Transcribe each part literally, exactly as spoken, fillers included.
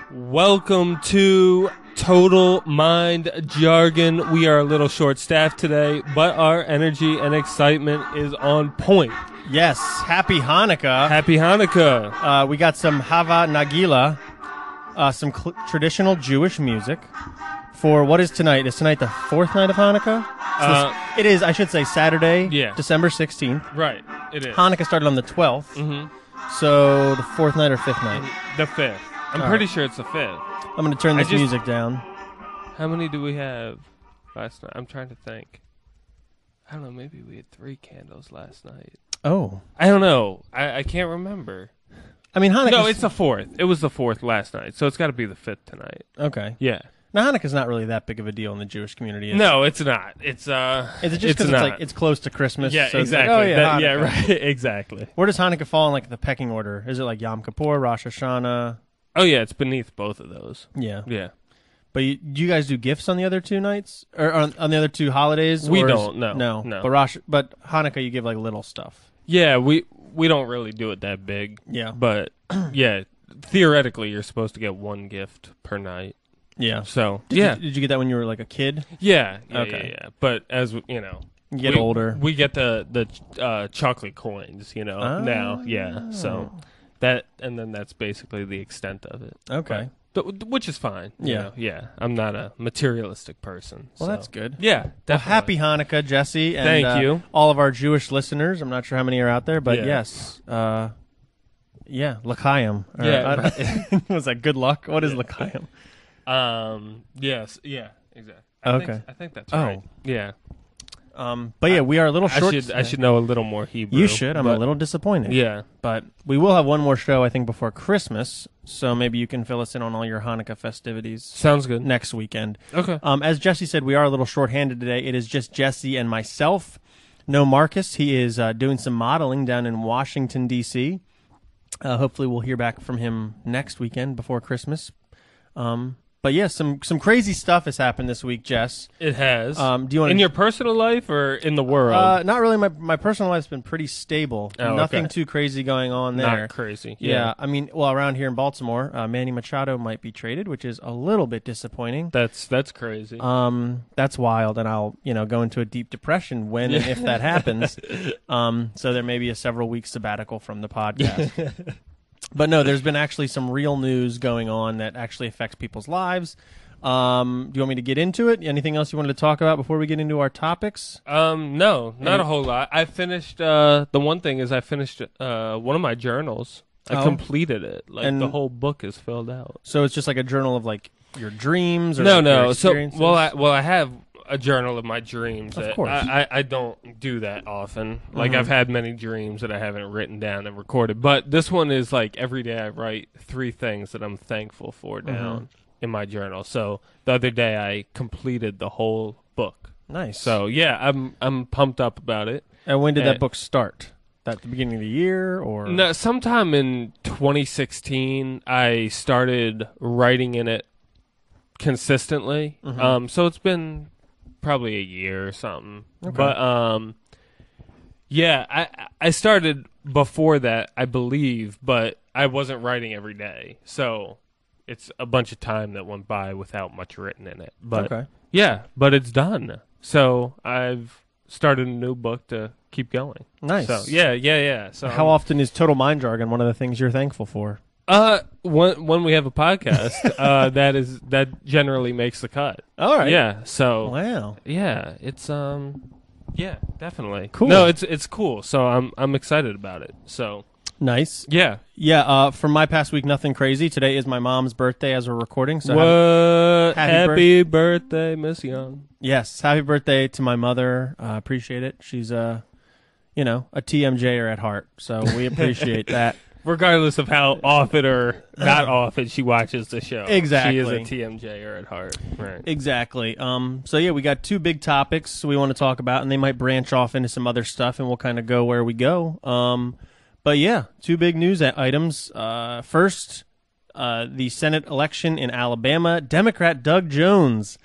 Welcome to Total Mind Jargon. We are a little short-staffed today, but our energy and excitement is on point. Yes, happy Hanukkah. Happy Hanukkah. Uh, we got some Hava Nagila, uh, some cl- traditional Jewish music. For what is tonight? Is tonight the fourth night of Hanukkah? So Uh, this- it is, I should say, Saturday, Yeah. December sixteenth. Right, it is. Hanukkah started on the twelfth, Mm-hmm. so the fourth night or fifth night. The fifth. I'm All pretty right. sure it's the fifth. I'm going to turn I this just- music down. How many do we have last night? I'm trying to think. I don't know, maybe we had three candles last night. Oh. I don't know. I, I can't remember. I mean, Hanukkah. No, it's the fourth. It was the fourth last night, so it's got to be the fifth tonight. Okay. Yeah. Now, Hanukkah's not really that big of a deal in the Jewish community. Is No, it's not. It's uh. Is it just it's because it's, not. like it's close to Christmas? Yeah, so it's like, exactly. oh, yeah, That- yeah, Hanukkah. right. Exactly. Where does Hanukkah fall in like the pecking order? Is it like Yom Kippur, Rosh Hashanah? Oh yeah, it's beneath both of those. Yeah. Yeah. But you, do you guys do gifts on the other two nights, or on, on the other two holidays? We or is- don't, no, no, no. But Rosh, but Hanukkah, you give like little stuff. Yeah, we we don't really do it that big. Yeah, But yeah, theoretically, you're supposed to get one gift per night. yeah. So Did yeah, you, did you get that when you were like a kid? yeah, yeah, Okay. yeah, yeah. But as w- you know, You get we, older. we get the the uh, chocolate coins. You know, now, yeah. So that and then that's basically the extent of it. Okay. But, th- which is fine. you Yeah. know, yeah. I'm not a materialistic person. Well, so. that's good. Yeah, Well, definitely. happy Hanukkah, Jesse, and Thank uh, you. all of our Jewish listeners. I'm not sure how many are out there, but Yeah. yes, uh, yeah, L'chaim. Or, Yeah. I- was that good luck? What is L'chaim? Um. Yes. Yeah. Exactly. I Okay. Think, I think that's Oh. right. Yeah. Um, but yeah, we are a little I short. should. I should know a little more Hebrew. You should. I'm but- a little disappointed. Yeah. But we will have one more show, I think, before Christmas. So maybe you can fill us in on all your Hanukkah festivities Sounds good. next weekend. Okay. Um, as Jesse said, we are a little shorthanded today. It is just Jesse and myself. No Marcus. He is uh, doing some modeling down in Washington, D C Uh, hopefully we'll hear back from him next weekend before Christmas. Um, but yeah, some, some crazy stuff has happened this week, Jess. It has. Um, do you want in to... your personal life or in the world? Uh, not really. My my personal life's been pretty stable. Oh, Nothing okay. too crazy going on there. Not crazy. Yeah. Yeah. I mean, well, around here in Baltimore, uh, Manny Machado might be traded, which is a little bit disappointing. That's that's crazy. Um, that's wild, and I'll you know go into a deep depression when and if that happens. Um, so there may be a several week sabbatical from the podcast. But no, there's been actually some real news going on that actually affects people's lives. Um, do you want me to get into it? Anything else you wanted to talk about before we get into our topics? um. No, not Any- a whole lot. I finished. Uh. The one thing is, I finished. Uh. One of my journals. I Oh. completed it. Like And- the whole book is filled out. So it's just like a journal of like your dreams, or No, like, your no. So experiences? well, I well I have a journal of my dreams. Of that course. I, I, I don't do that often. Like Mhm. I've had many dreams that I haven't written down and recorded, but this one is like every day I write three things that I'm thankful for down in my journal. So the other day I completed the whole book. Nice. So yeah, I'm I'm pumped up about it. and when did uh, that book start? At the beginning of the year, or No, sometime in twenty sixteen, I started writing in it consistently. Mhm. Um, so it's been probably a year or something. Okay. But um, yeah, I I started before that, I believe, but I wasn't writing every day, so it's a bunch of time that went by without much written in it. But okay. yeah, but it's done. So I've started a new book to keep going. Nice. So yeah, yeah, yeah. So How often is Total Mind Jargon one of the things you're thankful for? Uh, when when we have a podcast, uh, that is that generally makes the cut. All right. Yeah. So Wow. yeah, it's um, yeah, definitely Cool. No, it's it's cool. So I'm I'm excited about it. So Nice. yeah. Yeah. Uh, from my past week, nothing crazy. Today is my mom's birthday as we're recording. So what? happy Happy, birthday, Miss Young. yes, happy birthday to my mother. I uh, appreciate it. She's a, you know, a T M J er at heart. So we appreciate that. Regardless of how often or not often she watches the show, Exactly. she is a T M J er at heart. Right. Exactly. Um, so yeah, we got two big topics we want to talk about, and they might branch off into some other stuff, and we'll kind of go where we go. Um, but yeah, two big news a- items. Uh, first, uh, the Senate election in Alabama. Democrat Doug Jones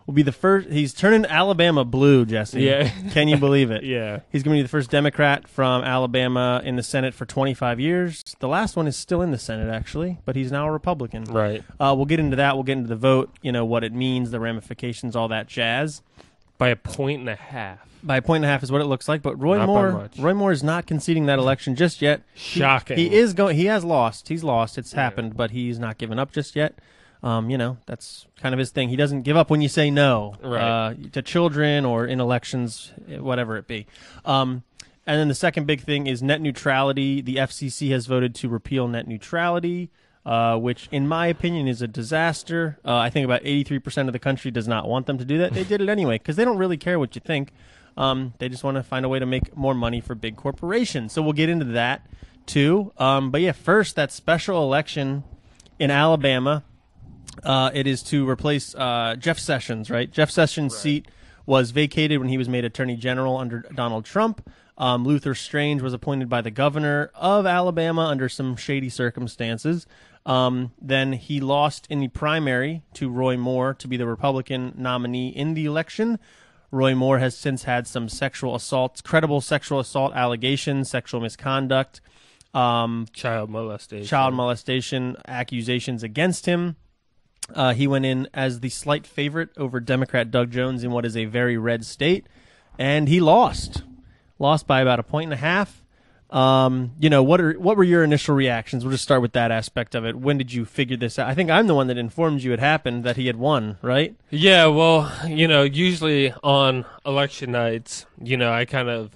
will be the first. He's turning Alabama blue, Jesse. Yeah. Can you believe it? Yeah. He's going to be the first Democrat from Alabama in the Senate for twenty-five years. The last one is still in the Senate, actually, but he's now a Republican. Right. Uh, we'll get into that. We'll get into the vote, you know, what it means, the ramifications, all that jazz. By a point and a half. By a point and a half is what it looks like, but Roy Not by Moore, much. Roy Moore is not conceding that election just yet. He- Shocking. He, is going. He has lost. He's lost. It's Yeah. happened, but he's not given up just yet. Um, you know, that's kind of his thing. He doesn't give up when you say no Right. uh, to children or in elections, whatever it be. Um, and then the second big thing is net neutrality. The F C C has voted to repeal net neutrality, uh, which, in my opinion, is a disaster. Uh, I think about eighty-three percent of the country does not want them to do that. They did it anyway because they don't really care what you think. Um, they just want to find a way to make more money for big corporations. So we'll get into that, too. Um, but, yeah, first, that special election in Alabama. Uh, it is to replace uh, Jeff Sessions, right? Jeff Sessions' Right. seat was vacated when he was made Attorney General under Donald Trump. Um, Luther Strange was appointed by the governor of Alabama under some shady circumstances. Um, then he lost in the primary to Roy Moore to be the Republican nominee in the election. Roy Moore has since had some sexual assaults, credible sexual assault allegations, sexual misconduct, um, Child molestation. child molestation accusations against him. Uh, he went in as the slight favorite over Democrat Doug Jones in what is a very red state, and he lost. Lost by about a point and a half. Um, you know, what are what were your initial reactions? We'll just start with that aspect of it. When did you figure this out? I think I'm the one that informed you it happened, that he had won, right? Yeah, well, you know, usually on election nights, you know, I kind of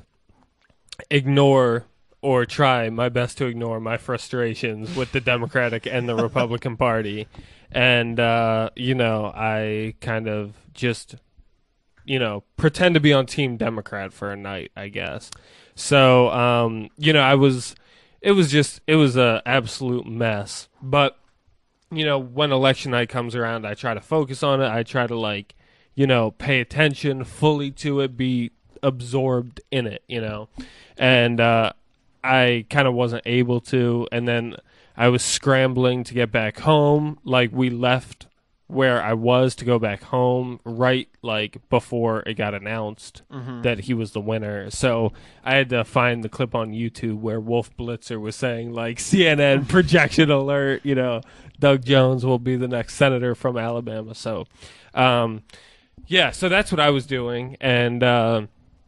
ignore or try my best to ignore my frustrations with the Democratic and the Republican Party. And, uh, you know, I kind of just, you know, pretend to be on Team Democrat for a night, I guess. So, um, you know, I was, it was just, it was a absolute mess. But, you know, when election night comes around, I try to focus on it. I try to, like, you know, pay attention fully to it, be absorbed in it, you know. And uh, I kind of wasn't able to. And then I was scrambling to get back home. Like, we left where I was to go back home right, like, before it got announced Mm-hmm. that he was the winner. So I had to find the clip on YouTube where Wolf Blitzer was saying, like, C N N projection alert, you know, Doug Jones will be the next senator from Alabama. So, um, yeah, so that's what I was doing. And, uh,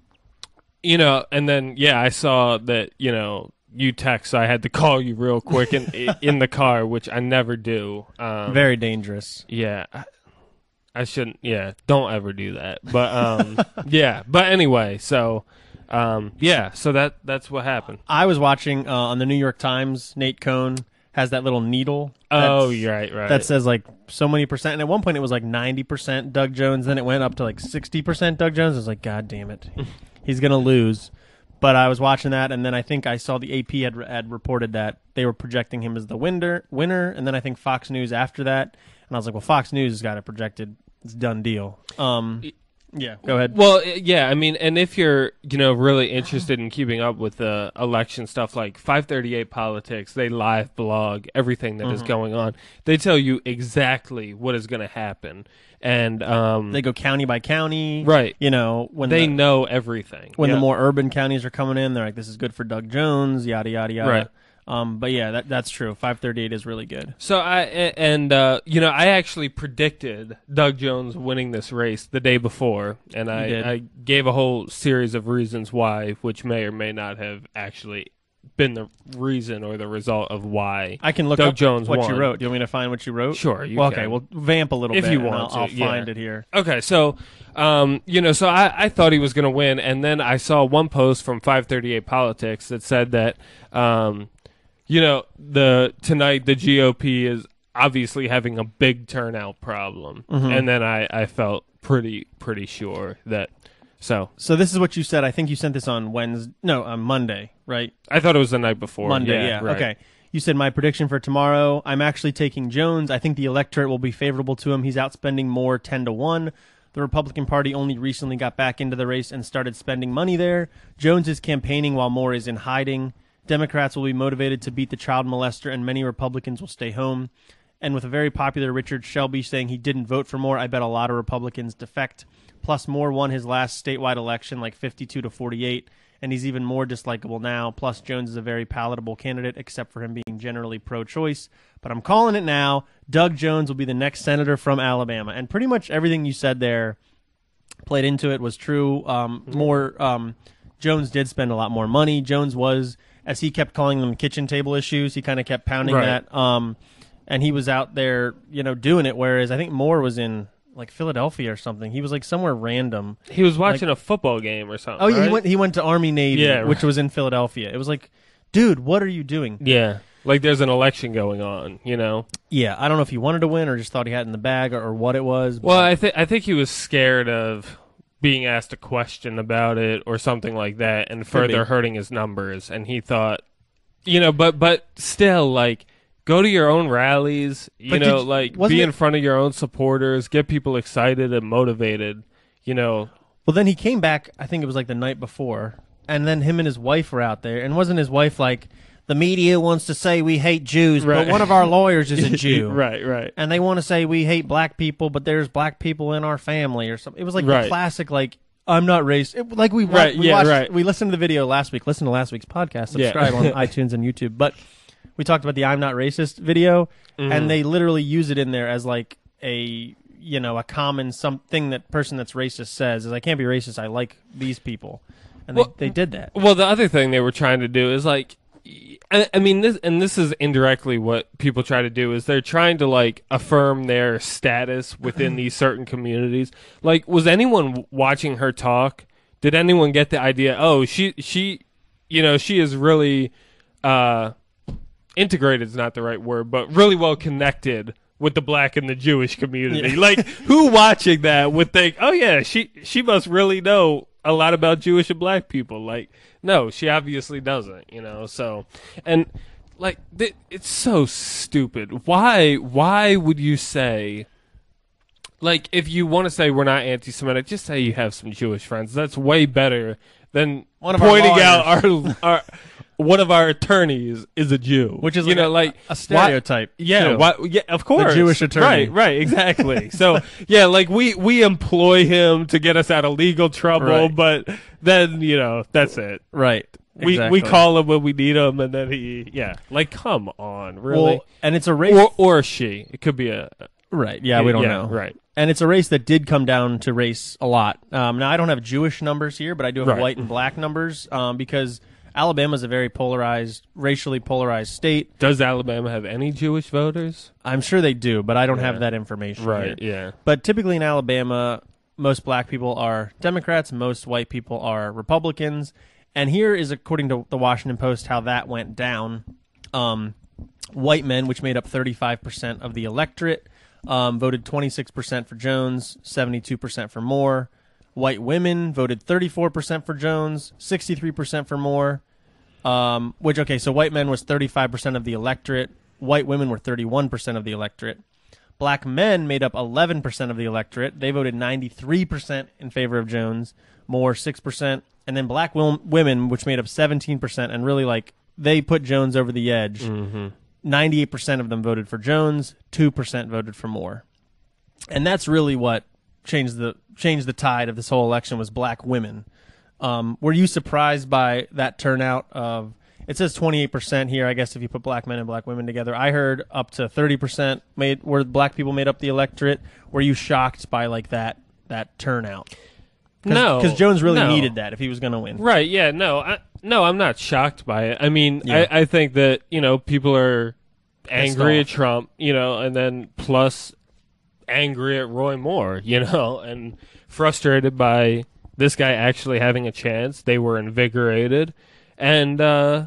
you know, and then, yeah, I saw that, you know, you text, so I had to call you real quick in in the car, which I never do. Um, Very dangerous. yeah, I, I shouldn't. Yeah, don't ever do that. But um, yeah. But anyway, so um, yeah, so that that's what happened. I was watching uh, on the New York Times. Nate Cohn has that little needle. Oh, that's- you're right, right. That says like so many percent. And at one point it was like ninety percent Doug Jones. Then it went up to like sixty percent Doug Jones. I was like, God damn it. He's going to lose. But I was watching that, and then I think I saw the A P had, had reported that they were projecting him as the winner, winner. And then I think Fox News after that. And I was like, well, Fox News has got it projected. It's a done deal. Um, yeah, go ahead. Well, i- yeah, I mean, and if you're, you know, really interested in keeping up with the election stuff, like five thirty-eight Politics, they live blog everything that is Mhm. going on. They tell you exactly what is going to happen, and um, They go county by county. right, You know, when they the, know everything. when Yeah. the more urban counties are coming in, they're like, this is good for Doug Jones, yada, yada, yada. Right. Um, but yeah, that that's true. five thirty-eight is really good. So I a- and uh, you know, I actually predicted Doug Jones winning this race the day before, and I, did. I gave a whole series of reasons why, which may or may not have actually been the reason or the result of why. I can look Doug up Jones what won. you wrote. Do you want me to find what you wrote? Sure, you Well, can. okay, well, vamp a little If bit. you and want I'll, to, I'll yeah. find it here. Okay, so, um, you know, so I, I thought he was going to win, and then I saw one post from five thirty-eight Politics that said that, um, you know, the tonight the G O P is obviously having a big turnout problem, Mhm. and then I, I felt pretty pretty sure that. So So this is what you said. I think you sent this on Wednesday. No, on Monday, right? I thought it was the night before. Monday, yeah. right. Okay. You said my prediction for tomorrow. I'm actually taking Jones. I think the electorate will be favorable to him. He's outspending Moore ten to one. The Republican Party only recently got back into the race and started spending money there. Jones is campaigning while Moore is in hiding. Democrats will be motivated to beat the child molester, and many Republicans will stay home. And with a very popular Richard Shelby saying he didn't vote for Moore, I bet a lot of Republicans defect. Plus, Moore won his last statewide election like fifty-two to forty-eight, and he's even more dislikable now. Plus, Jones is a very palatable candidate, except for him being generally pro-choice. But I'm calling it now. Doug Jones will be the next senator from Alabama. And pretty much everything you said there played into it was true. Um, more um, Jones did spend a lot more money. Jones was, as he kept calling them kitchen table issues, he kind of kept pounding Right. that. Um, and he was out there, you know, doing it, whereas I think Moore was in like Philadelphia or something. He was like somewhere random. He was watching a football game or something. Oh yeah, right? he went he went to Army Navy, Yeah, which right. was in Philadelphia. It was like, dude, what are you doing? Yeah, like there's an election going on, you know. Yeah, I don't know if he wanted to win or just thought he had it in the bag or, or what it was. Well, but- I think I think he was scared of being asked a question about it or something like that, and further be. hurting his numbers. And he thought, you know, but but still, like, go to your own rallies, you But know, did- like wasn't be it- in front of your own supporters, get people excited and motivated, you know. Well, then he came back, I think it was like the night before, and then him and his wife were out there, and wasn't his wife like, the media wants to say we hate Jews, Right. but one of our lawyers is a Jew. Right, right. And they want to say we hate black people, but there's black people in our family or something. It was like Right. the classic, like, I'm not racist. It- like we, wa- Right, we yeah, watched, right. we listened to the video last week. Listen to last week's podcast. Yeah. Subscribe on iTunes and YouTube. But we talked about the I'm not racist video, Mhm. and they literally use it in there as like a, you know, a common something that person that's racist says is, I can't be racist. I like these people. And Well, they, they did that. Well, the other thing they were trying to do is like, I, I mean, this and this is indirectly what people try to do is they're trying to like affirm their status within these certain communities. Like, was anyone w- watching her talk? Did anyone get the idea? Oh, she she, you know, she is really uh, integrated is not the right word, but really well connected with the black and the Jewish community. Yeah. Like, who watching that would think, oh yeah, she she must really know a lot about Jewish and black people? Like, no, she obviously doesn't, you know. So, and like, th- it's so stupid. Why? Why would you say? Like, if you want to say we're not anti-Semitic, just say you have some Jewish friends. That's way better than One of our pointing out lawyers. our our one of our attorneys is a Jew, Which is you like know, a, like a stereotype. yeah, too. why, yeah, of course. Jewish attorney. Right, right, exactly. So, yeah, like we we employ him to get us out of legal trouble, Right. but then, you know, that's it. Right. We Exactly. we call him when we need him, and then he, yeah, like, come on, really? Well, and it's a race. or or she. It could be a right. Yeah, we don't yeah, know. Right. And it's a race that did come down to race a lot. Um, now, I don't have Jewish numbers here, but I do have Right. white and black numbers um, because Alabama is a very polarized, racially polarized state. Does Alabama have any Jewish voters? I'm sure they do, but I don't have Yeah. that information Right. here. Yeah. But typically in Alabama, most black people are Democrats, most white people are Republicans. And here is, according to the Washington Post, how that went down. Um, white men, which made up thirty-five percent of the electorate, um, voted twenty-six percent for Jones, seventy-two percent for Moore. White women voted thirty-four percent for Jones, sixty-three percent for Moore. Um, which, okay, so white men was thirty-five percent of the electorate. White women were thirty-one percent of the electorate. Black men made up eleven percent of the electorate. They voted ninety-three percent in favor of Jones, Moore six percent. And then black wil- women, which made up seventeen percent, and really, like, they put Jones over the edge. Mm-hmm. ninety-eight percent of them voted for Jones, two percent voted for Moore. And that's really what changed the changed the tide of this whole election was black women. Um, were you surprised by that turnout of, it says twenty-eight percent here, I guess if you put black men and black women together. I heard up to thirty percent made where black people made up the electorate. Were you shocked by like that that turnout? Cause, No, because Jones really no. needed that if he was going to win. Right, yeah, no, I, no, I'm not shocked by it. I mean, Yeah. I, I think that, you know, people are angry off. at Trump, you know, and then plus angry at Roy Moore, you know, and frustrated by this guy actually having a chance. They were invigorated. And, uh,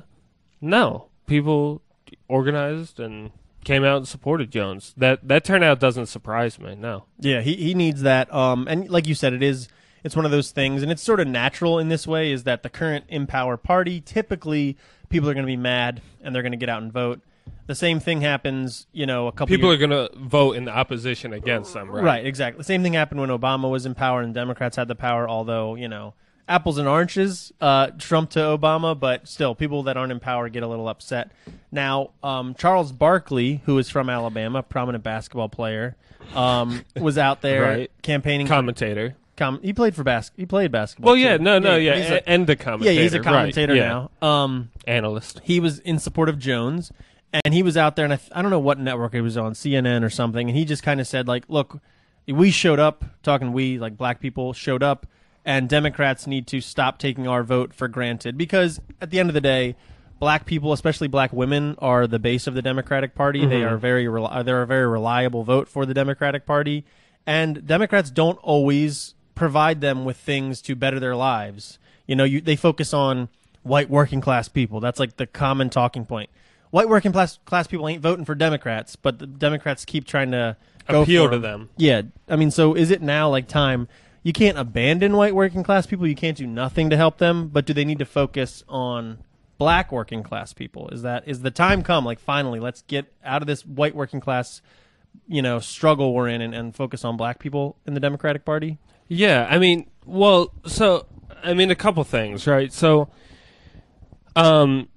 no, people organized and came out and supported Jones. That that turnout doesn't surprise me, no. Yeah, he, he needs that. Um, and like you said, it is it's one of those things, and it's sort of natural in this way, is that the current in power party, typically people are going to be mad and they're going to get out and vote. The same thing happens, you know, a couple People years- are going to vote in the opposition against them, right? Right, exactly. The same thing happened when Obama was in power and Democrats had the power, although, you know, apples and oranges, uh, Trump to Obama, but still, people that aren't in power get a little upset. Now, um, Charles Barkley, who is from Alabama, prominent basketball player, um, was out there Right. campaigning. Commentator. Com- he played for bas- He played basketball. Well, yeah, too. no, no, yeah, he's a- a, and the yeah, commentator. he's a right, commentator yeah. now. Um, Analyst. he was in support of Jones, and he was out there, and I, th- I don't know what network he was on, C N N or something, and he just kind of said, like, look, we showed up, talking we, like black people, showed up, and Democrats need to stop taking our vote for granted, because at the end of the day, black people, especially black women, are the base of the Democratic Party. Mm-hmm. They are very, reli- they're a very reliable vote for the Democratic Party, and Democrats don't always provide them with things to better their lives. You know, you, they focus on white working class people. That's like the common talking point. White working class class people ain't voting for Democrats, but the Democrats keep trying to go Appeal for to 'em. them. Yeah, I mean, so is it now like time? You can't abandon white working class people. You can't do nothing to help them. But do they need to focus on black working class people? Is that is the time come? Like finally, let's get out of this white working class, you know, struggle we're in, and, and focus on black people in the Democratic Party. Yeah, I mean, well, so I mean, a couple things, right? So, um,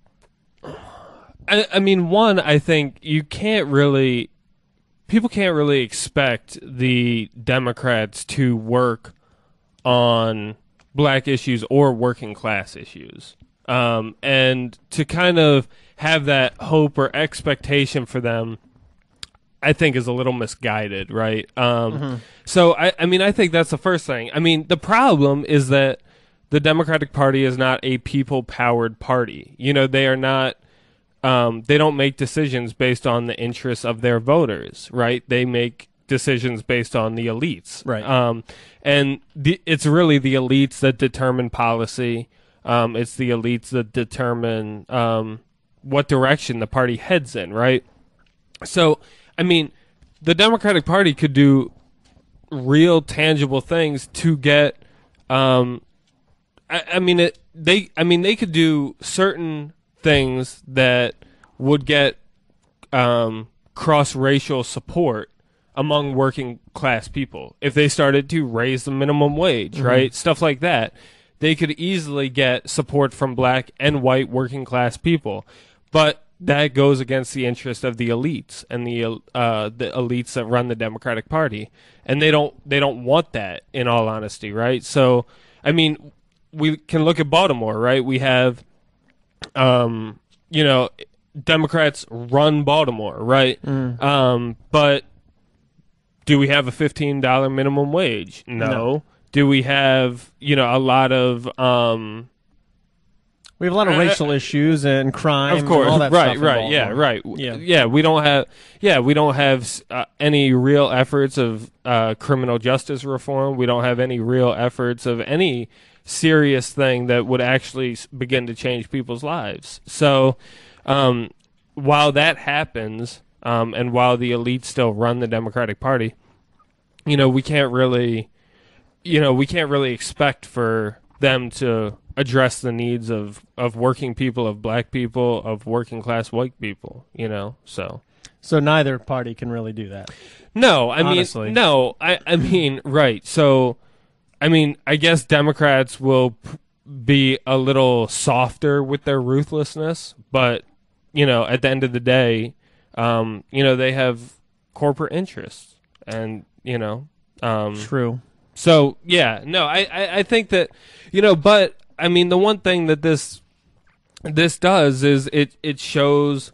I, I mean, one, I think you can't really, people can't really expect the Democrats to work on black issues or working class issues, um, and to kind of have that hope or expectation for them, I think is a little misguided, right? Um, mm-hmm. So, I, I mean, I think that's the first thing. I mean, the problem is that the Democratic Party is not a people-powered party. You know, they are not, um, they don't make decisions based on the interests of their voters, right? They make decisions based on the elites. Right. Um, and the, it's really the elites that determine policy. Um, it's the elites that determine um, what direction the party heads in, right? So, I mean, the Democratic Party could do real, tangible things to get. Um, I, I mean, it, they. I mean, they could do certain things that would get um, cross-racial support among working class people if they started to raise the minimum wage, mm-hmm. right? Stuff like that. They could easily get support from black and white working class people, but that goes against the interest of the elites and the uh, the elites that run the Democratic Party, and they don't they don't want that. In all honesty, right? So, I mean, we can look at Baltimore, right? We have, um, you know, Democrats run Baltimore, right? Mm. Um, but do we have a fifteen dollar minimum wage? No. no. Do we have, you know, a lot of um, we have a lot of racial uh, issues and crime, of course, and all that right, stuff right, yeah, right, yeah, yeah. We don't have, yeah, we don't have uh, any real efforts of uh, criminal justice reform. We don't have any real efforts of any serious thing that would actually begin to change people's lives. So, um, while that happens, um, and while the elites still run the Democratic Party, you know, we can't really, you know, we can't really expect for them to address the needs of, of working people, of black people, of working class white people, you know, so. So neither party can really do that. No, I honestly. mean, no, I, I mean, right. So, I mean, I guess Democrats will p- be a little softer with their ruthlessness, but, you know, at the end of the day, um, you know, they have corporate interests and, you know. Um, True. So, yeah, no, I, I, I think that, you know, but, I mean, the one thing that this this does is it, it shows,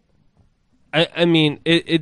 I, I mean, it, it,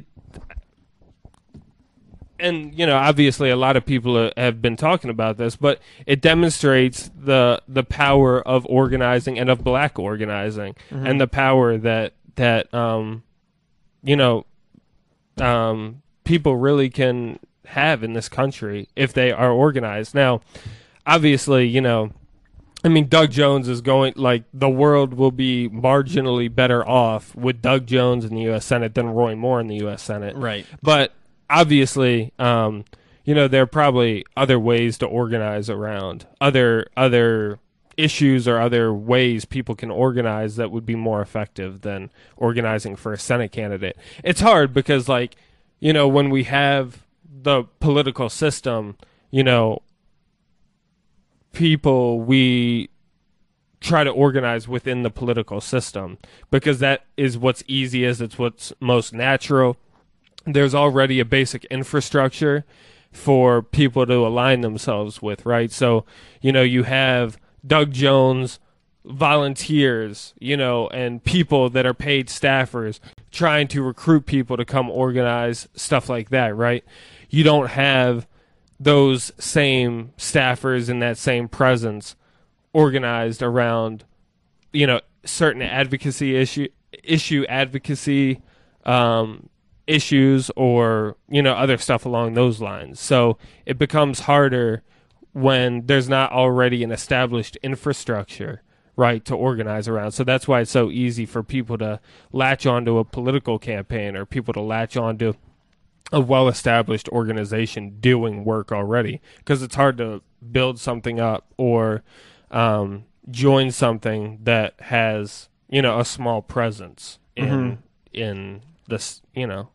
and, you know, obviously a lot of people have been talking about this, but it demonstrates the the power of organizing and of black organizing, mm-hmm. and the power that, that um, you know, um, people really can have in this country if they are organized. Now, obviously, you know, I mean, Doug Jones is going, like, the world will be marginally better off with Doug Jones in the U S Senate than Roy Moore in the U S Senate. Right. But obviously, um, you know, there are probably other ways to organize around, other other issues or other ways people can organize that would be more effective than organizing for a Senate candidate. It's hard because, like, you know, when we have the political system, you know, people we try to organize within the political system, because that is what's easiest, it's what's most natural. There's already a basic infrastructure for people to align themselves with, right? So, you know, you have Doug Jones, volunteers, you know, and people that are paid staffers trying to recruit people to come organize, stuff like that, right? You don't have those same staffers and that same presence organized around, you know, certain advocacy issue issue advocacy um, issues, or, you know, other stuff along those lines. So it becomes harder when there's not already an established infrastructure, right, to organize around. So that's why it's so easy for people to latch onto a political campaign, or people to latch onto a well-established organization doing work already, because it's hard to build something up or um, join something that has, you know, a small presence in mm-hmm. in this, you know.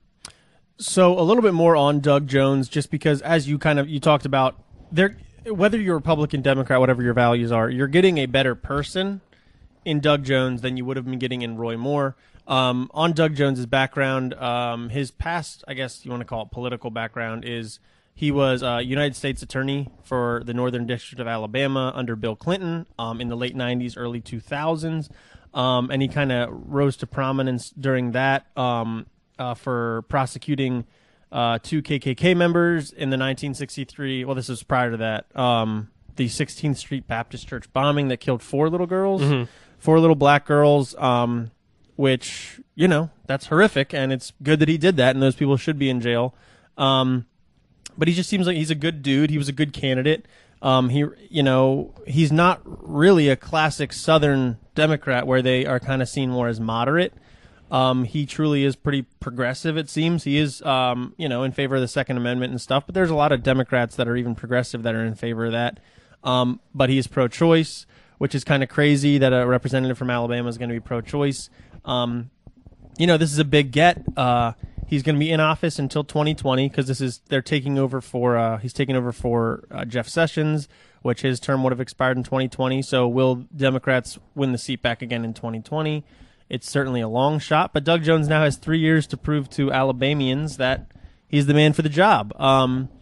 So a little bit more on Doug Jones, just because, as you kind of you talked about, there, whether you're Republican, Democrat, whatever your values are, you're getting a better person in Doug Jones than you would have been getting in Roy Moore. Um, on Doug Jones's background, um, his past, I guess you want to call it political background, is he was a United States Attorney for the Northern District of Alabama under Bill Clinton um, in the late nineties, early two thousands, um, and he kind of rose to prominence during that um, uh, for prosecuting uh, two K K K members in the nineteen sixty-three, well, this was prior to that, um, the sixteenth Street Baptist Church bombing that killed four little girls, mm-hmm. four little black girls, um, which, you know, that's horrific, and it's good that he did that, and those people should be in jail. Um, but he just seems like he's a good dude. He was a good candidate. Um, he, you know, he's not really a classic Southern Democrat where they are kind of seen more as moderate. Um, he truly is pretty progressive, it seems. He is, um, you know, in favor of the Second Amendment and stuff, but there's a lot of Democrats that are even progressive that are in favor of that. Um, but he is pro-choice, which is kind of crazy that a representative from Alabama is going to be pro-choice. Um, you know, this is a big get. Uh, he's going to be in office until twenty twenty, because this is they're taking over for uh, he's taking over for uh, Jeff Sessions, which his term would have expired in twenty twenty. So will Democrats win the seat back again in twenty twenty? It's certainly a long shot, but Doug Jones now has three years to prove to Alabamians that he's the man for the job. Um,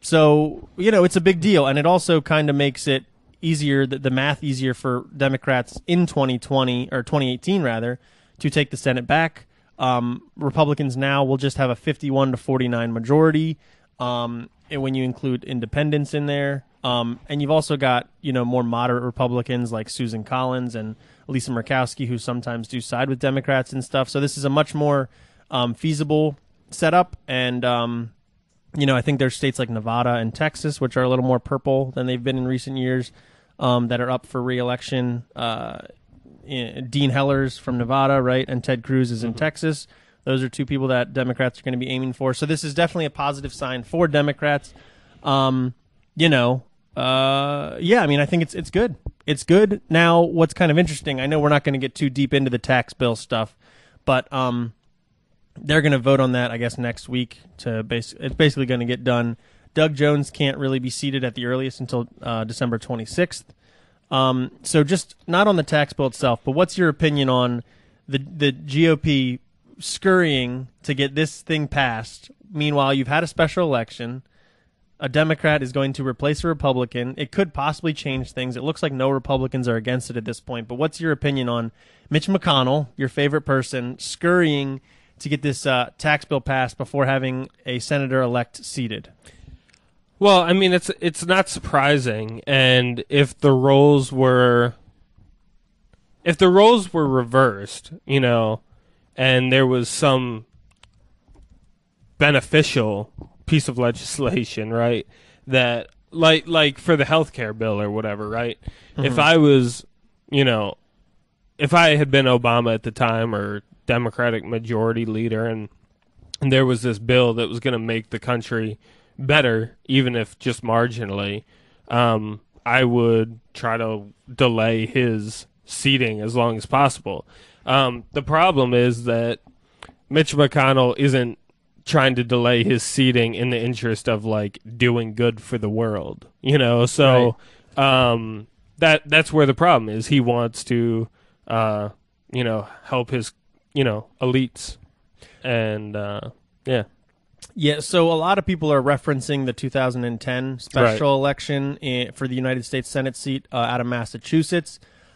so you know, it's a big deal, and it also kind of makes it easier, the, the math easier for Democrats in twenty twenty or twenty eighteen rather, to take the Senate back. Um, Republicans now will just have a fifty-one to forty-nine majority, um, and when you include independents in there. Um, and you've also got, you know, more moderate Republicans like Susan Collins and Lisa Murkowski, who sometimes do side with Democrats and stuff. So this is a much more um, feasible setup. And, um, you know, I think there's states like Nevada and Texas, which are a little more purple than they've been in recent years, um, that are up for re-election. Uh, Dean Hellers from Nevada, right, and Ted Cruz is in mm-hmm. Texas. Those are two people that Democrats are going to be aiming for. So this is definitely a positive sign for Democrats. Um, you know, uh, yeah, I mean, I think it's it's good. It's good. Now, what's kind of interesting, I know we're not going to get too deep into the tax bill stuff, but um, they're going to vote on that, I guess, next week. To base, it's basically going to get done. Doug Jones can't really be seated at the earliest until uh, December twenty-sixth. Um, so just not on the tax bill itself, but what's your opinion on the the G O P scurrying to get this thing passed? Meanwhile, you've had a special election. A Democrat is going to replace a Republican. It could possibly change things. It looks like no Republicans are against it at this point. But what's your opinion on Mitch McConnell, your favorite person, scurrying to get this uh, tax bill passed before having a senator-elect seated? Well, I mean, it's it's not surprising, and if the roles were if the roles were reversed, you know, and there was some beneficial piece of legislation, right, that like like for the healthcare bill or whatever, right? Mm-hmm. If I was, you know, if I had been Obama at the time or Democratic majority leader, and, and there was this bill that was going to make the country better, even if just marginally, um, I would try to delay his seating as long as possible. Um, the problem is that Mitch McConnell isn't trying to delay his seating in the interest of like doing good for the world, you know. So um, that that's where the problem is. He wants to, uh, you know, help his, you know, elites, and uh, yeah. Yeah, so a lot of people are referencing the two thousand ten special Right. election in, for the United States Senate seat uh, out of Massachusetts.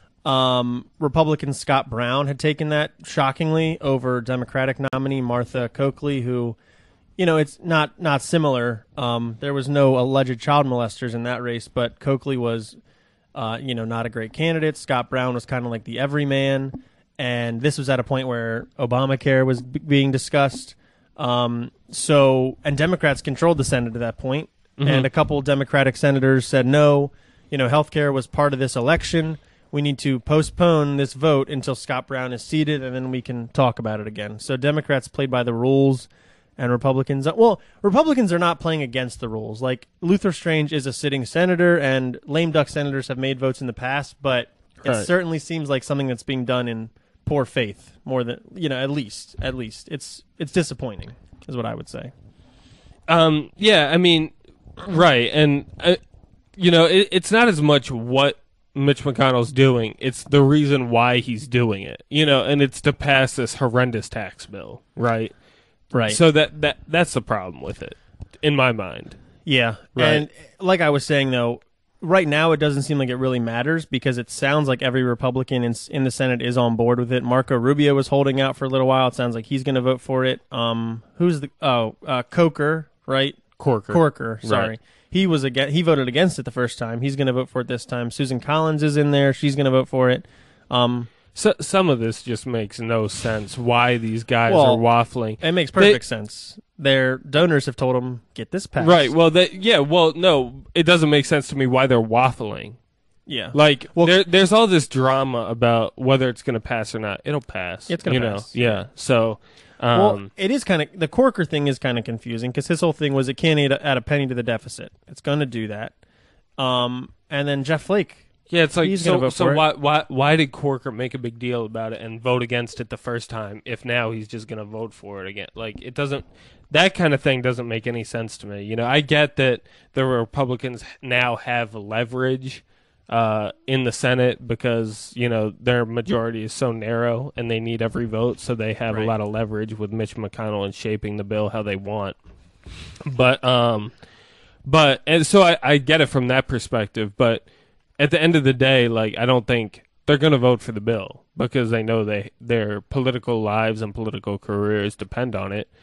Um, Republican Scott Brown had taken that shockingly over Democratic nominee Martha Coakley, who, you know, it's not not similar. Um, there was no alleged child molesters in that race, but Coakley was, uh, you know, not a great candidate. Scott Brown was kind of like the everyman, and this was at a point where Obamacare was b- being discussed. Um, so, and Democrats controlled the Senate at that point, Mhm. and a couple Democratic senators said, no, you know, healthcare was part of this election. We need to postpone this vote until Scott Brown is seated, and then we can talk about it again. So Democrats played by the rules, and Republicans, well, Republicans are not playing against the rules. Like, Luther Strange is a sitting senator, and lame duck senators have made votes in the past, but it Right. certainly seems like something that's being done in poor faith, more than, you know, at least, at least. It's, it's disappointing, is what I would say. Um, yeah, I mean, right, and uh, you know, it, it's not as much what Mitch McConnell's doing; it's the reason why he's doing it. You know, and it's to pass this horrendous tax bill, right? Right. So that that that's the problem with it, in my mind. Yeah. Right. And like I was saying, though, right now it doesn't seem like it really matters because it sounds like every Republican in, in the Senate is on board with it. Marco Rubio was holding out for a little while. It sounds like he's going to vote for it. Um, who's the oh uh, Coker, right? Corker. Corker, sorry. Right. He was again. He voted against it the first time. He's going to vote for it this time. Susan Collins is in there. She's going to vote for it. Um, So some of this just makes no sense. Why these guys Well, are waffling? it makes perfect sense. Their donors have told them get this passed. Right. Well, that yeah. Well, no, it doesn't make sense to me why they're waffling. Yeah. Like, Well- there, there's all this drama about whether it's going to pass or not. It'll pass. It's gonna you pass. know? Yeah. So, um, Well, it is kind of the Corker thing is kind of confusing because his whole thing was it can't add a, add a penny to the deficit. It's going to do that. Um, and then Jeff Flake. yeah, it's like he's gonna so. vote So for it. why why why did Corker make a big deal about it and vote against it the first time? If now he's just going to vote for it again, like it doesn't. That kind of thing doesn't make any sense to me. You know, I get that the Republicans now have leverage uh, in the Senate because you know their majority is so narrow and they need every vote, so they have Right. a lot of leverage with Mitch McConnell in shaping the bill how they want. But um, but and so I, I get it from that perspective. But at the end of the day, like I don't think they're going to vote for the bill because they know they their political lives and political careers depend on it.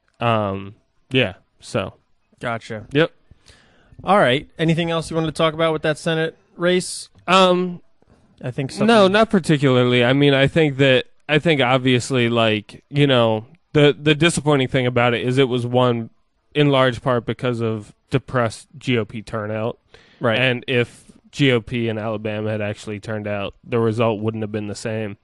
Um, yeah. So, Gotcha. yep. All right. Anything else you wanted to talk about with that Senate race? Um, I think something. no, not particularly. I mean, I think that I think obviously, like you know, the the disappointing thing about it is it was won in large part because of depressed G O P turnout, Right. and if G O P in Alabama had actually turned out, the result wouldn't have been the same.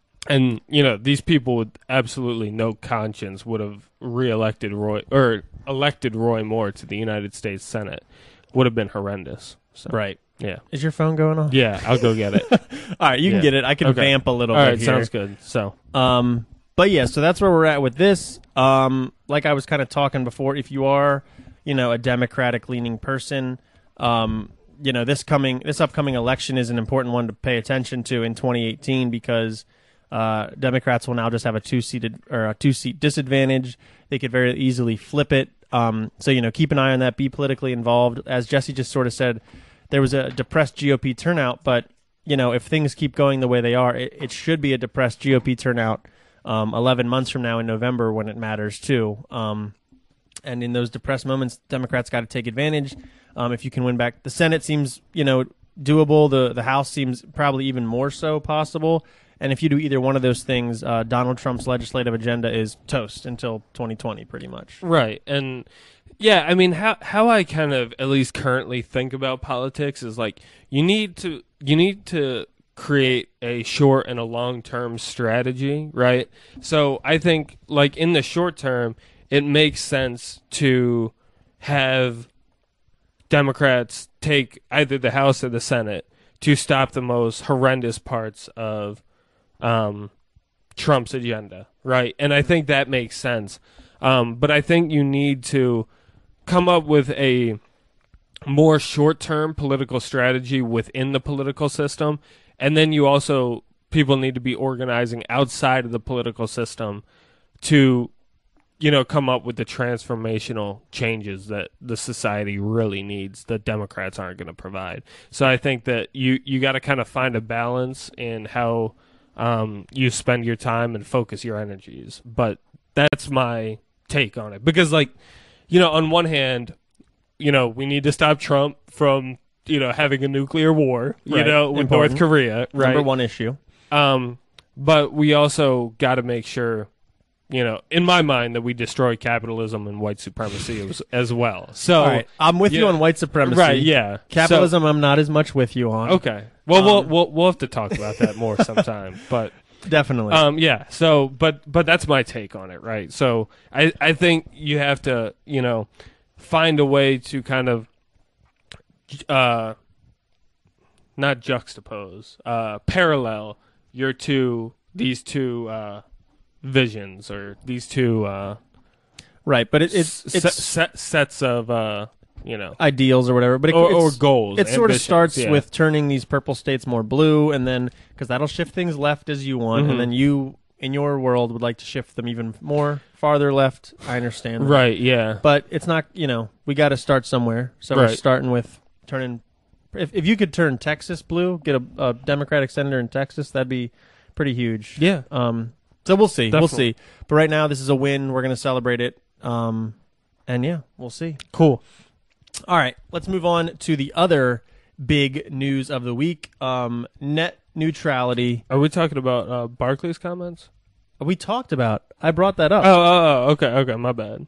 And you know, these people with absolutely no conscience would have reelected Roy or elected Roy Moore to the United States Senate. Would have been horrendous. So, right. Yeah. Is your phone going off? Yeah, I'll go get it. All right. You can Yeah. get it. I can Okay. vamp a little All bit right, here. sounds good. So, Um, but yeah, so that's where we're at with this. Um, like I was kind of talking before, if you are, you know, a Democratic leaning person, um, you know, this coming, this upcoming election is an important one to pay attention to in twenty eighteen because uh, Democrats will now just have a two seated or a two seat disadvantage. They could very easily flip it. Um, so you know, keep an eye on that. Be politically involved. As Jesse just sort of said, there was a depressed G O P turnout, but you know, if things keep going the way they are, it, it should be a depressed G O P turnout um, eleven months from now in November when it matters too. Um, and in those depressed moments, Democrats got to take advantage. Um, if you can win back, the Senate seems, you know, doable. The the House seems probably even more so possible. And if you do either one of those things, uh, Donald Trump's legislative agenda is toast until twenty twenty, pretty much. right. And yeah, I mean, how how I kind of at least currently think about politics is like you need to you need to create a short and a long term strategy, right? So I think like in the short term, it makes sense to have Democrats take either the House or the Senate to stop the most horrendous parts of um, Trump's agenda, right? And I think that makes sense. Um, but I think you need to come up with a more short-term political strategy within the political system, and then you also people need to be organizing outside of the political system to, you know, come up with the transformational changes that the society really needs that Democrats aren't going to provide. So I think that you you got to kind of find a balance in how um, you spend your time and focus your energies. But that's my take on it, because, like, you know, on one hand, you know, we need to stop Trump from, you know, having a nuclear war, you Right. know, with Important. North Korea, right? Number one issue. Um, but we also got to make sure, you know, in my mind, that we destroy capitalism and white supremacy as, as well. So, All right, I'm with you yeah. on white supremacy. right, yeah, Capitalism, I'm not as much with you on. So, okay. Well, we'll Um, we'll we'll have to talk about that more sometime. But Definitely. um, yeah. So, but but that's my take on it, right? So, I I think you have to, you know, find a way to kind of uh not juxtapose, uh parallel your two these two uh visions, or these two uh right, but it, it's s- it's set, sets of uh you know ideals or whatever. But it, or, or it's, goals. it sort of ambitions, starts yeah. with turning these purple states more blue, and then because that'll shift things left as you want, Mhm. and then you in your world would like to shift them even more farther left. I understand, that. right, yeah. But it's not. You know, we got to start somewhere. So we're Right. starting with turning. If if you could turn Texas blue, get a, a Democratic senator in Texas, that'd be pretty huge. Yeah. Um. So we'll see. We'll Definitely. see. But right now, this is a win. We're going to celebrate it. Um. And yeah, we'll see. Cool. All right, let's move on to the other big news of the week. Um, net neutrality. Are we talking about uh, Barclays comments? We talked about. I brought that up. Oh, oh, oh, okay, okay, my bad.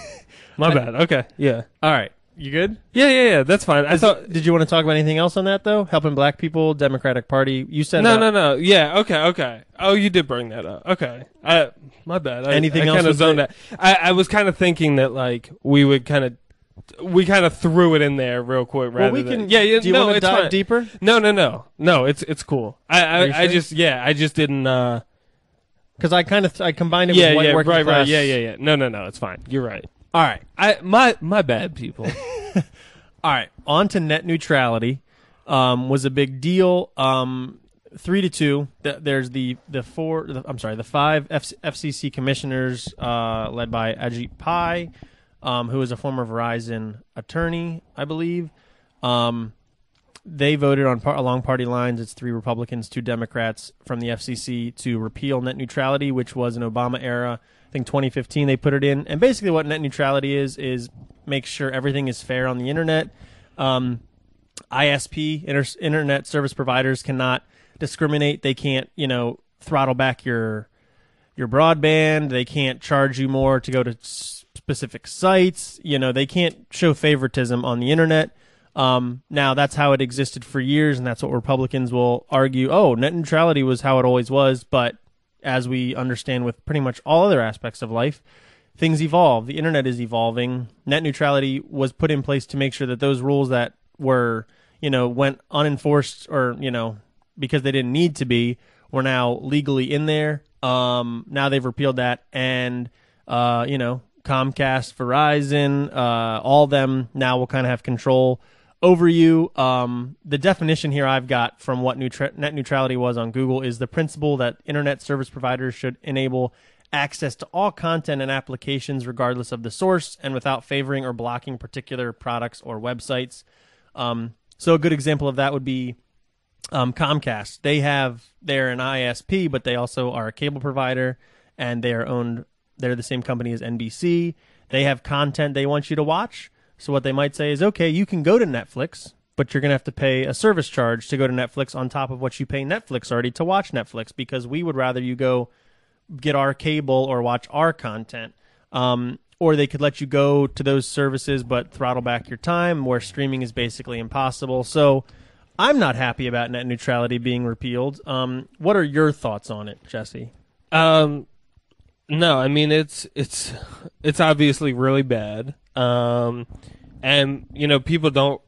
my I- bad. Okay, yeah. All right, you good? Yeah, yeah, yeah, that's fine. I thought Did you want to talk about anything else on that though? Helping black people, Democratic Party. You said No, uh, no, no. Yeah, okay, okay. Oh, you did bring that up. Okay. I my bad. I, Anything I else kind of with zoned it? out. I, I was kind of thinking that, like, we would kind of we kind of threw it in there real quick rather Well, we than can. Yeah, yeah, Do you no, want to it's dive fine. deeper? No, no, no. No, it's it's cool. I Are you I, I sure? just yeah, I just didn't uh Because I kind of I combined it yeah, with white yeah, working right, class. right. Yeah, yeah, yeah. No, no, no, it's fine. You're right. All right. I my my bad, people. All right, on to net neutrality. Um, was a big deal. Um, three to two. Th- there's the the four. The, I'm sorry, the five F- FCC commissioners, uh, led by Ajit Pai, um, who is a former Verizon attorney, I believe. Um, they voted on par- along party lines. It's three Republicans, two Democrats from the F C C to repeal net neutrality, which was an Obama era. I think twenty fifteen they put it in. And basically, what net neutrality is is make sure everything is fair on the internet. Um, I S P, inter- internet service providers, cannot discriminate. They can't, you know, throttle back your your broadband. They can't charge you more to go to s- specific sites. You know, they can't show favoritism on the internet. Um, now, that's how it existed for years, and that's what Republicans will argue. Oh, net neutrality was how it always was, but as we understand with pretty much all other aspects of life, things evolve. The internet is evolving. Net neutrality was put in place to make sure that those rules that were, you know, went unenforced or, you know, because they didn't need to be, were now legally in there. Um, now they've repealed that, and, uh, you know, Comcast, Verizon, uh, all of them now will kind of have control over you. Um, the definition here I've got from what neutra- net neutrality was on Google is the principle that internet service providers should enable access to all content and applications regardless of the source and without favoring or blocking particular products or websites. Um, so a good example of that would be um, Comcast. They have, they're an I S P, but they also are a cable provider, and they are owned, they're the same company as N B C. They have content they want you to watch. So what they might say is, okay, you can go to Netflix, but you're going to have to pay a service charge to go to Netflix on top of what you pay Netflix already to watch Netflix, because we would rather you go get our cable or watch our content. Um, or they could let you go to those services but throttle back your time, where streaming is basically impossible. So I'm not happy about net neutrality being repealed. Um, what are your thoughts on it, Jesse? Um, no, I mean it's it's it's obviously really bad. Um, and you know people don't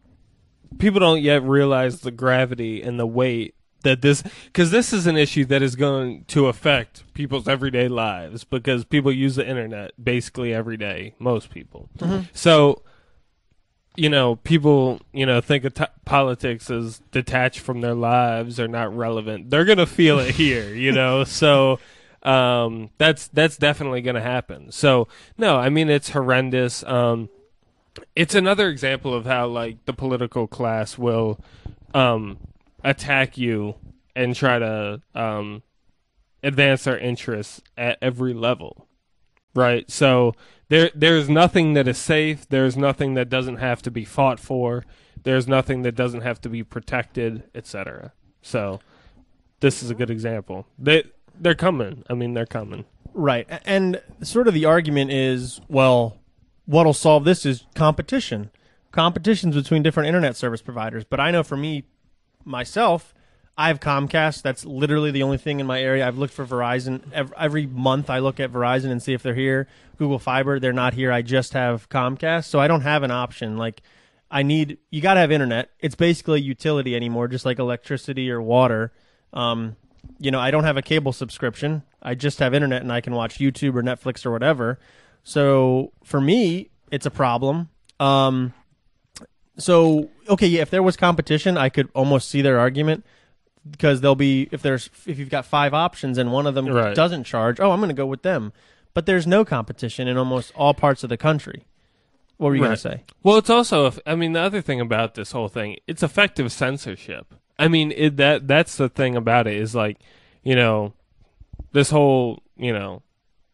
people don't yet realize the gravity and the weight that this, because this is an issue that is going to affect people's everyday lives, because people use the internet basically every day, most people. Mm-hmm. So you know, people, you know, think of t- politics as detached from their lives or not relevant. They're going to feel it here, you know? So um, that's that's definitely going to happen. So, no, I mean, it's horrendous. Um, it's another example of how, like, the political class will um, attack you and try to um, advance their interests at every level, right? So there, there's nothing that is safe. There's nothing that doesn't have to be fought for. There's nothing that doesn't have to be protected, et cetera. So this is a good example. They, they're coming. I mean, they're coming. Right. And sort of the argument is, well, what'll solve this is competition. Competitions between different internet service providers. But I know for me, myself, I have Comcast. That's literally the only thing in my area. I've looked for Verizon. Every, every month I look at Verizon and see if they're here. Google Fiber, they're not here. I just have Comcast. So I don't have an option. Like, I need, you got to have internet. It's basically a utility anymore, just like electricity or water. Um, you know, I don't have a cable subscription. I just have internet and I can watch YouTube or Netflix or whatever. So for me, it's a problem. Um, so, okay, yeah, if there was competition, I could almost see their argument. Because they'll be, if there's, if you've got five options and one of them right. doesn't charge, oh, I'm going to go with them. But there's no competition in almost all parts of the country. What were you right. going to say? Well, it's also, I mean, the other thing about this whole thing, it's effective censorship. I mean, it, that that's the thing about it is like, you know, this whole, you know,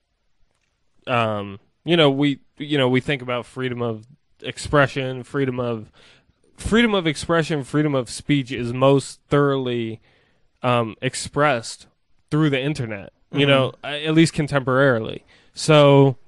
um, you know, we, you know, we think about freedom of expression, freedom of. Freedom of expression, freedom of speech is most thoroughly um, expressed through the internet, you mm-hmm. know, at least contemporarily. So,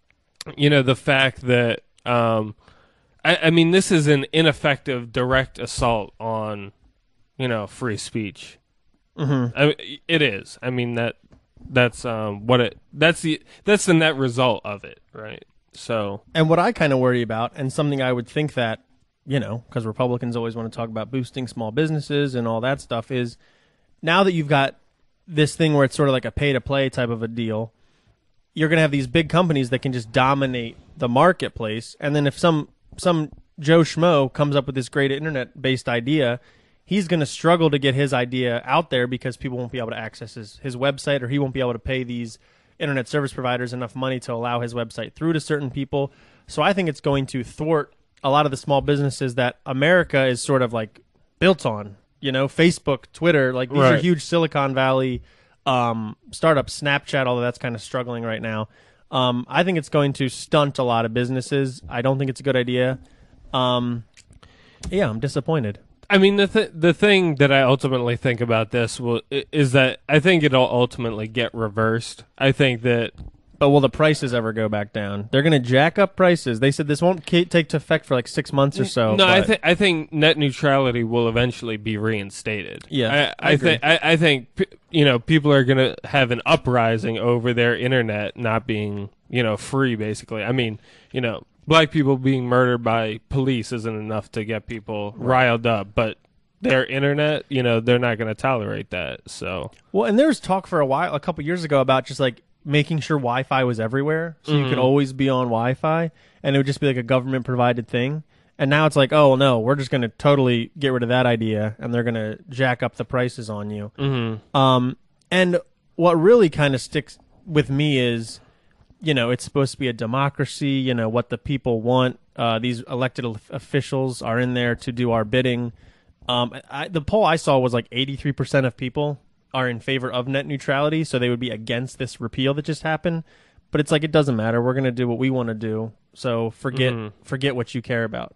you know, the fact that, um, I, I mean, this is an ineffective direct assault on, you know, free speech. Mm-hmm. I, it is. I mean, that that's um, what it, that's the, that's the net result of it, right? So, and what I kind of worry about, and something I would think that, you know, because Republicans always want to talk about boosting small businesses and all that stuff, is now that you've got this thing where it's sort of like a pay-to-play type of a deal, you're going to have these big companies that can just dominate the marketplace. And then if some some Joe Schmo comes up with this great internet-based idea, he's going to struggle to get his idea out there because people won't be able to access his, his website, or he won't be able to pay these internet service providers enough money to allow his website through to certain people. So I think it's going to thwart a lot of the small businesses that America is sort of like built on, you know, Facebook, Twitter, like these right. are huge Silicon Valley um, startups, Snapchat, although that's kind of struggling right now. Um, I think it's going to stunt a lot of businesses. I don't think it's a good idea. Um, yeah, I'm disappointed. I mean, the th- the thing that I ultimately think about this will, is that I think it'll ultimately get reversed. I think that. But will the prices ever go back down? They're going to jack up prices. They said this won't take to effect for like six months or so. No, but... I think I think net neutrality will eventually be reinstated. Yeah, I, I, I think I, I think you know people are going to have an uprising over their internet not being you know free. Basically, I mean you know black people being murdered by police isn't enough to get people right. riled up, but their internet, you know, they're not going to tolerate that. So well, and there was talk for a while, a couple years ago, about just like. Making sure Wi-Fi was everywhere, so mm-hmm. you could always be on Wi-Fi, and it would just be like a government-provided thing. And now it's like, oh, no, we're just going to totally get rid of that idea, and they're going to jack up the prices on you. Mm-hmm. Um, and what really kind of sticks with me is, you know, it's supposed to be a democracy, you know, what the people want. Uh, these elected officials are in there to do our bidding. Um, I, the poll I saw was like eighty-three percent of people are in favor of net neutrality, so they would be against this repeal that just happened. But it's like, it doesn't matter. We're going to do what we want to do, so forget mm-hmm. forget what you care about.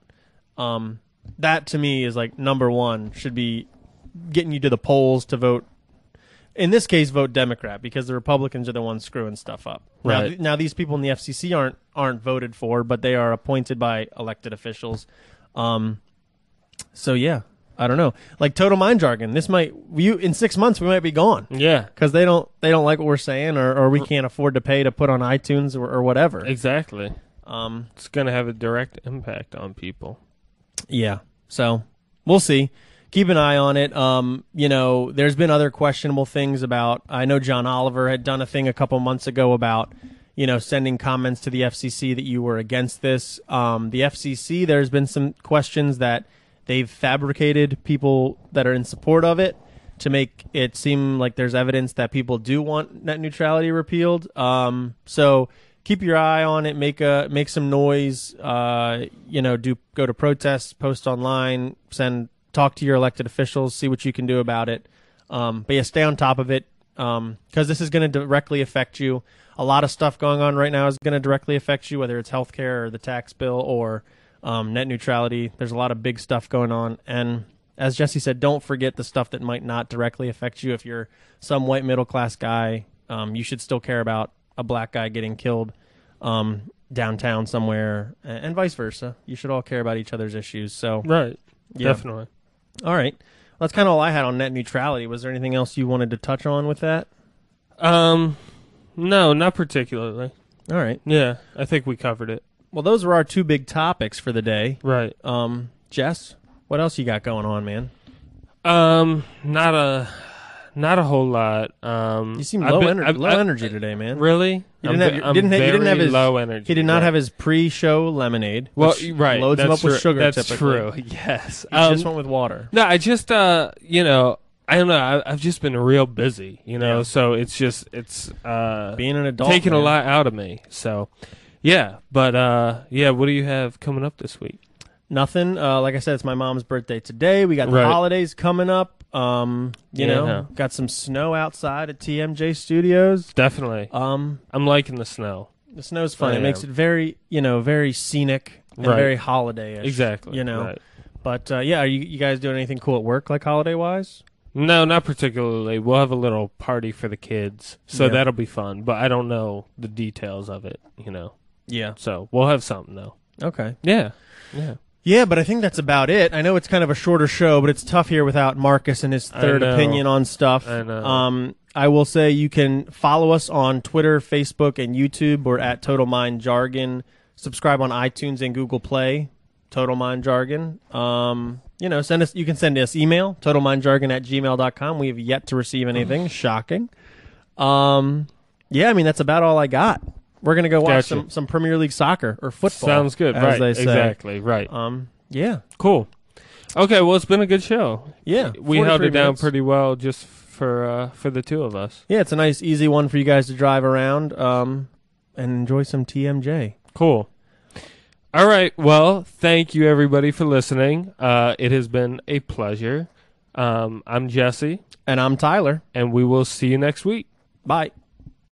Um, that, to me, is like number one, should be getting you to the polls to vote. In this case, vote Democrat, because the Republicans are the ones screwing stuff up. Right. Now, now these people in the F C C aren't aren't voted for, but they are appointed by elected officials. Um, so, yeah. I don't know, like Total Mind Jargon. This might you in six months we might be gone. Yeah, because they don't they don't like what we're saying, or, or we can't afford to pay to put on iTunes or, or whatever. Exactly. Um, it's gonna have a direct impact on people. Yeah. So we'll see. Keep an eye on it. Um, you know, there's been other questionable things about. I know John Oliver had done a thing a couple months ago about, you know, sending comments to the F C C that you were against this. Um, the F C C, there's been some questions that they've fabricated people that are in support of it to make it seem like there's evidence that people do want net neutrality repealed. Um, so keep your eye on it. Make a make some noise. Uh, you know, do go to protests, post online, send talk to your elected officials, see what you can do about it. Um, but yeah, stay on top of it because um, this is going to directly affect you. A lot of stuff going on right now is going to directly affect you, whether it's healthcare or the tax bill or um, net neutrality. There's a lot of big stuff going on. And as Jesse said, don't forget the stuff that might not directly affect you. If you're some white middle-class guy, um, you should still care about a black guy getting killed um, downtown somewhere, and, and vice versa. You should all care about each other's issues. So, Right. yeah. Definitely. All right. Well, that's kind of all I had on net neutrality. Was there anything else you wanted to touch on with that? Um, no, not particularly. All right. Yeah, I think we covered it. Well, those were our two big topics for the day. Right. Um, Jess, what else you got going on, man? Um, not a, not a whole lot. Um, You seem I've low, been- ener- I've- low I've- energy today, man. Really? You I'm didn't have ve- your- I'm didn't ha- you didn't have very his- low energy. He did not right. have his pre-show lemonade. Well, which right. Loads him that's up with true. sugar. That's typically. true. Yes. He Um, just went with water. no, I just, uh, you know, I don't know. I, I've just been real busy, you know. Yeah. So it's just, it's uh, Being an adult, taking man. a lot out of me. So, yeah. But uh, yeah. What do you have coming up this week? Nothing. Uh, like I said, it's my mom's birthday today. We got the Right. holidays coming up. Um, you Yeah. know, got some snow outside at T M J Studios. Definitely. Um, I'm liking the snow. the snow's fun. I It makes am. it very, you know, very scenic and Right. very holiday-ish. Exactly. You know. Right. But uh, yeah, are you, you guys doing anything cool at work, like holiday-wise? No, not particularly. We'll have a little party for the kids, so Yeah. that'll be fun. But I don't know the details of it, you know. Yeah. So we'll have something though. Okay. Yeah. Yeah. Yeah, but I think that's about it. I know it's kind of a shorter show, but it's tough here without Marcus and his I third know. opinion on stuff. I know. Um, I will say you can follow us on Twitter, Facebook, and YouTube. We're at Total Mind Jargon. Subscribe on iTunes and Google Play. Total Mind Jargon. Um, you know, send us. You can send us email totalmindjargon at gmail dot com. We have yet to receive anything. Shocking. Um, yeah, I mean that's about all I got. We're gonna go watch Gotcha. some, some Premier League soccer or football. Sounds good. as Right. they say. Exactly. Right. Um, yeah, Cool. Okay. Well, it's been a good show. yeah. We held forty-three it down minutes. pretty well just for uh, for the two of us. Yeah, it's a nice, easy one for you guys to drive around um, and enjoy some T M J. Cool. All right. Well, thank you everybody for listening. Uh, it has been a pleasure. Um, I'm Jesse, And I'm Tyler. and we will see you next week. Bye.